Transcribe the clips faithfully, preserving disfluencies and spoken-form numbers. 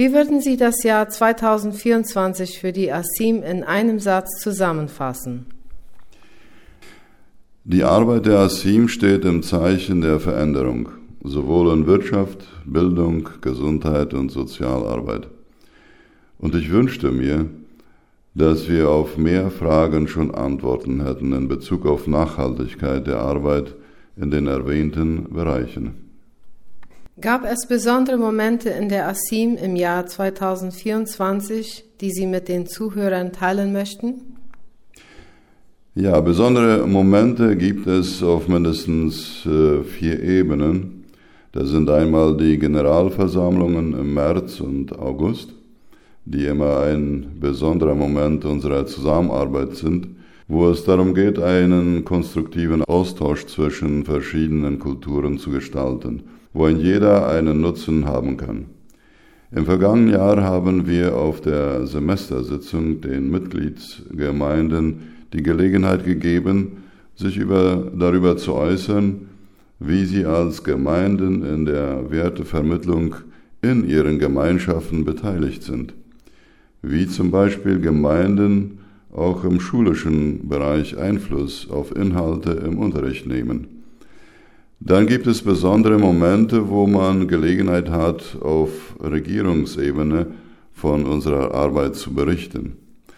Wie würden Sie das Jahr zweitausendvierundzwanzig für die ASIM in einem Satz zusammenfassen? Die Arbeit der ASIM steht im Zeichen der Veränderung, sowohl in Wirtschaft, Bildung, Gesundheit und Sozialarbeit. Und ich wünschte mir, dass wir auf mehr Fragen schon Antworten hätten in Bezug auf Nachhaltigkeit der Arbeit in den erwähnten Bereichen. Gab es besondere Momente in der ASIM im Jahr zweitausendvierundzwanzig, die Sie mit den Zuhörern teilen möchten? Ja, besondere Momente gibt es auf mindestens äh, vier Ebenen. Das sind einmal die Generalversammlungen im März und August, die immer ein besonderer Moment unserer Zusammenarbeit sind, wo es darum geht, einen konstruktiven Austausch zwischen verschiedenen Kulturen zu gestalten, wo ein jeder einen Nutzen haben kann. Im vergangenen Jahr haben wir auf der Semestersitzung den Mitgliedsgemeinden die Gelegenheit gegeben, sich über, darüber zu äußern, wie sie als Gemeinden in der Wertevermittlung in ihren Gemeinschaften beteiligt sind, wie zum Beispiel Gemeinden auch im schulischen Bereich Einfluss auf Inhalte im Unterricht nehmen. Dann gibt es besondere Momente, wo man Gelegenheit hat, auf Regierungsebene von unserer Arbeit zu berichten.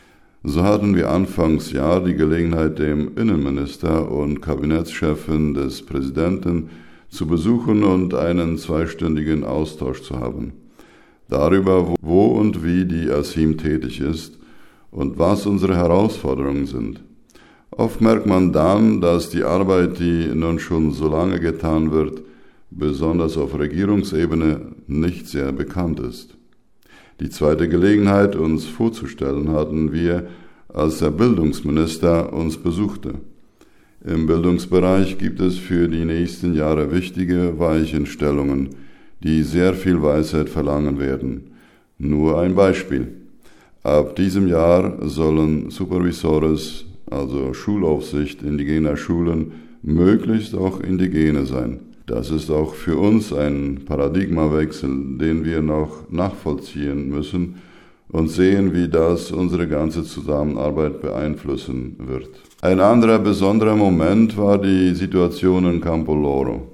So hatten wir Anfangsjahr die Gelegenheit, dem Innenminister und Kabinettschefin des Präsidenten zu besuchen und einen zweistündigen Austausch zu haben. Darüber, wo und wie die ASIM tätig ist und was unsere Herausforderungen sind. Oft merkt man dann, dass die Arbeit, die nun schon so lange getan wird, besonders auf Regierungsebene nicht sehr bekannt ist. Die zweite Gelegenheit, uns vorzustellen, hatten wir, als der Bildungsminister uns besuchte. Im Bildungsbereich gibt es für die nächsten Jahre wichtige Weichenstellungen, die sehr viel Weisheit verlangen werden. Nur ein Beispiel. Ab diesem Jahr sollen Supervisores, also Schulaufsicht indigener Schulen, möglichst auch Indigene sein. Das ist auch für uns ein Paradigmawechsel, den wir noch nachvollziehen müssen und sehen, wie das unsere ganze Zusammenarbeit beeinflussen wird. Ein anderer besonderer Moment war die Situation in Campo Loro.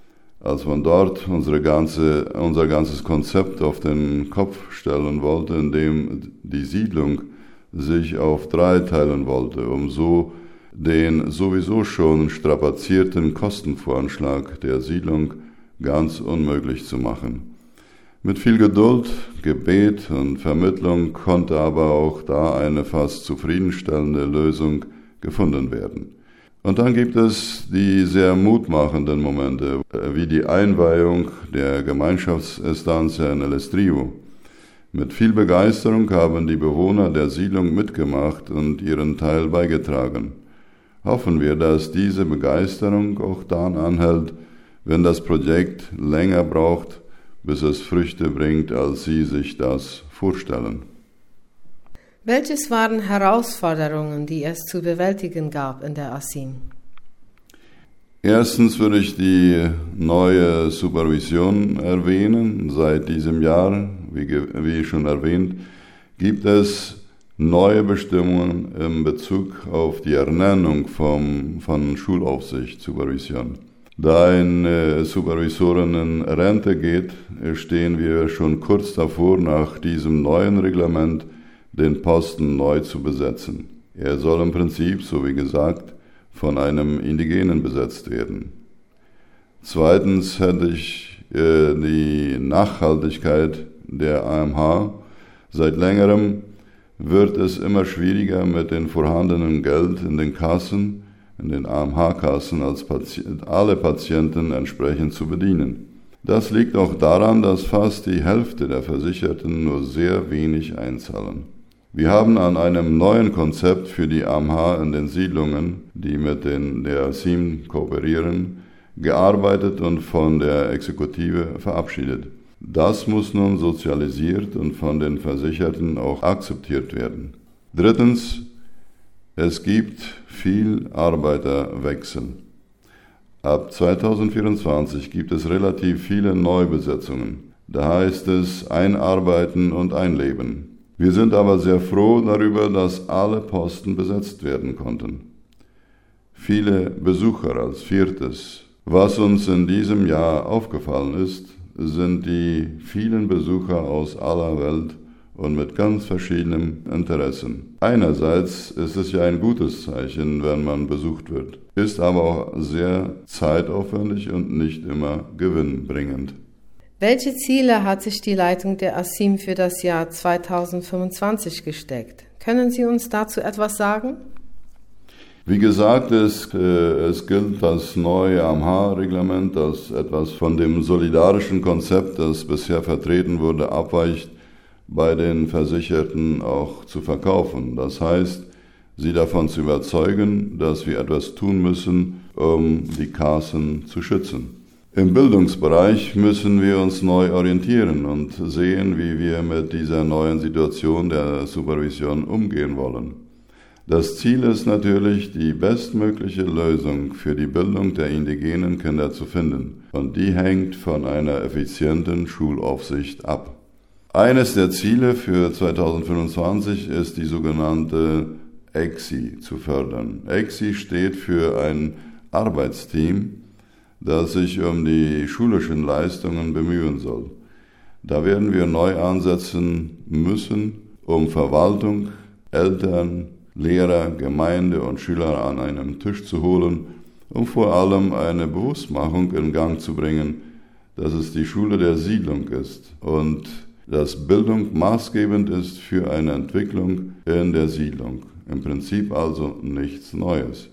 Als man dort unsere ganze, unser ganzes Konzept auf den Kopf stellen wollte, indem die Siedlung sich auf drei teilen wollte, um so den sowieso schon strapazierten Kostenvoranschlag der Siedlung ganz unmöglich zu machen. Mit viel Geduld, Gebet und Vermittlung konnte aber auch da eine fast zufriedenstellende Lösung gefunden werden. Und dann gibt es die sehr mutmachenden Momente, wie die Einweihung der Gemeinschaftsestancia in El Estribo. Mit viel Begeisterung haben die Bewohner der Siedlung mitgemacht und ihren Teil beigetragen. Hoffen wir, dass diese Begeisterung auch dann anhält, wenn das Projekt länger braucht, bis es Früchte bringt, als Sie sich das vorstellen. Welches waren Herausforderungen, die es zu bewältigen gab in der ASIM? Erstens würde ich die neue Supervision erwähnen. Seit diesem Jahr, wie, wie schon erwähnt, gibt es neue Bestimmungen in Bezug auf die Ernennung vom, von Schulaufsicht, Supervision. Da eine Supervisorin in Rente geht, stehen wir schon kurz davor, nach diesem neuen Reglement den Posten neu zu besetzen. Er soll im Prinzip, so wie gesagt, von einem Indigenen besetzt werden. Zweitens hätte ich äh, die Nachhaltigkeit der A M H. Seit längerem wird es immer schwieriger, mit dem vorhandenen Geld in den Kassen, in den A M H-Kassen, als Patient, alle Patienten entsprechend zu bedienen. Das liegt auch daran, dass fast die Hälfte der Versicherten nur sehr wenig einzahlen. Wir haben an einem neuen Konzept für die A M H in den Siedlungen, die mit den, der ASIM kooperieren, gearbeitet und von der Exekutive verabschiedet. Das muss nun sozialisiert und von den Versicherten auch akzeptiert werden. Drittens, es gibt viel Arbeiterwechsel. Ab zweitausendvierundzwanzig gibt es relativ viele Neubesetzungen. Da heißt es einarbeiten und einleben. Wir sind aber sehr froh darüber, dass alle Posten besetzt werden konnten. Viele Besucher als viertes. Was uns in diesem Jahr aufgefallen ist, sind die vielen Besucher aus aller Welt und mit ganz verschiedenen Interessen. Einerseits ist es ja ein gutes Zeichen, wenn man besucht wird, ist aber auch sehr zeitaufwendig und nicht immer gewinnbringend. Welche Ziele hat sich die Leitung der A S I M für das Jahr zweitausendfünfundzwanzig gesteckt? Können Sie uns dazu etwas sagen? Wie gesagt, es, äh, es gilt das neue A M H-Reglement, das etwas von dem solidarischen Konzept, das bisher vertreten wurde, abweicht, bei den Versicherten auch zu verkaufen. Das heißt, sie davon zu überzeugen, dass wir etwas tun müssen, um die Kassen zu schützen. Im Bildungsbereich müssen wir uns neu orientieren und sehen, wie wir mit dieser neuen Situation der Supervision umgehen wollen. Das Ziel ist natürlich, die bestmögliche Lösung für die Bildung der indigenen Kinder zu finden, und die hängt von einer effizienten Schulaufsicht ab. Eines der Ziele für zweitausendfünfundzwanzig ist die sogenannte E X I zu fördern. E X I steht für ein Arbeitsteam, das sich um die schulischen Leistungen bemühen soll. Da werden wir neu ansetzen müssen, um Verwaltung, Eltern, Lehrer, Gemeinde und Schüler an einem Tisch zu holen, um vor allem eine Bewusstmachung in Gang zu bringen, dass es die Schule der Siedlung ist und dass Bildung maßgebend ist für eine Entwicklung in der Siedlung. Im Prinzip also nichts Neues.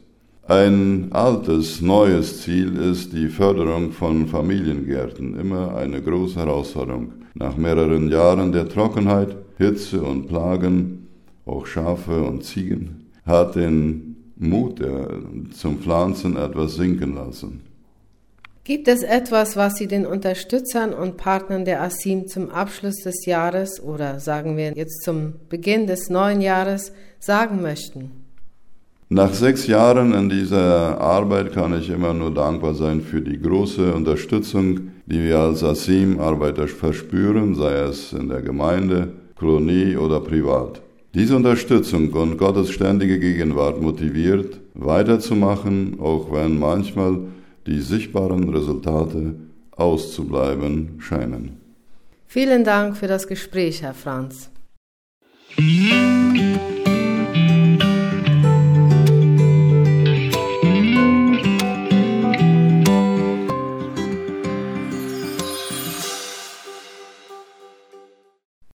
Ein altes, neues Ziel ist die Förderung von Familiengärten, immer eine große Herausforderung. Nach mehreren Jahren der Trockenheit, Hitze und Plagen, auch Schafe und Ziegen, hat den Mut zum Pflanzen etwas sinken lassen. Gibt es etwas, was Sie den Unterstützern und Partnern der A S I M zum Abschluss des Jahres oder sagen wir jetzt zum Beginn des neuen Jahres sagen möchten? Nach sechs Jahren in dieser Arbeit kann ich immer nur dankbar sein für die große Unterstützung, die wir als A S I M-Arbeiter verspüren, sei es in der Gemeinde, Kolonie oder privat. Diese Unterstützung und Gottes ständige Gegenwart motiviert, weiterzumachen, auch wenn manchmal die sichtbaren Resultate auszubleiben scheinen. Vielen Dank für das Gespräch, Herr Franz.